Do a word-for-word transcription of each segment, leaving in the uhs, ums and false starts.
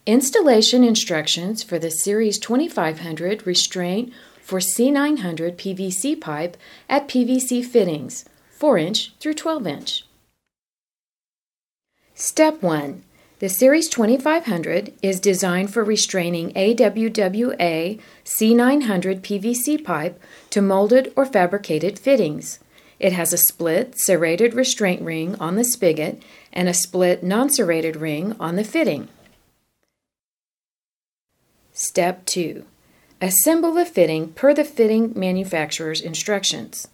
Installation instructions for the Series twenty-five hundred restraint for C nine hundred P V C pipe at P V C fittings, four inch through twelve inch. Step one. The Series twenty-five hundred is designed for restraining A W W A C nine hundred P V C pipe to molded or fabricated fittings. It has a split serrated restraint ring on the spigot and a split non-serrated ring on the fitting. Step two. Assemble the fitting per the fitting manufacturer's instructions.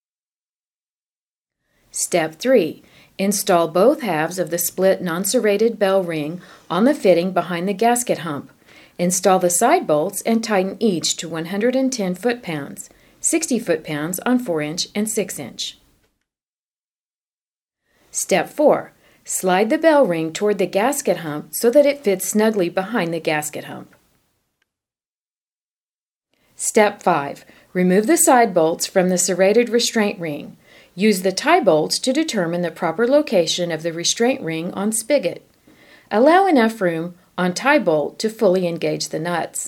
Step three. Install both halves of the split non-serrated bell ring on the fitting behind the gasket hump. Install the side bolts and tighten each to one hundred ten foot-pounds, sixty foot-pounds on four inch and six inch. Step four. Slide the bell ring toward the gasket hump so that it fits snugly behind the gasket hump. Step five. Remove the side bolts from the serrated restraint ring. Use the tie bolts to determine the proper location of the restraint ring on spigot. Allow enough room on tie bolt to fully engage the nuts.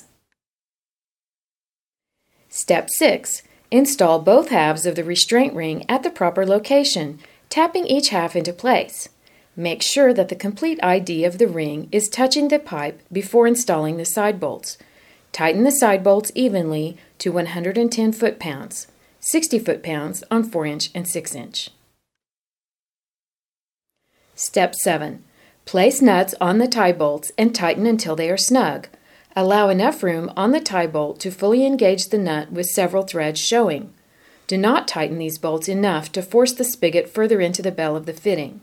Step six. Install both halves of the restraint ring at the proper location, tapping each half into place. Make sure that the complete I D of the ring is touching the pipe before installing the side bolts. Tighten the side bolts evenly to one hundred ten foot-pounds, sixty foot-pounds on four inch and six inch. Step seven. Place nuts on the tie bolts and tighten until they are snug. Allow enough room on the tie bolt to fully engage the nut with several threads showing. Do not tighten these bolts enough to force the spigot further into the bell of the fitting.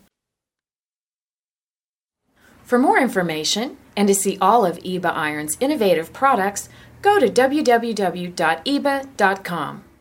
For more information and to see all of E B A Iron's innovative products, go to w w w dot e b a dot com.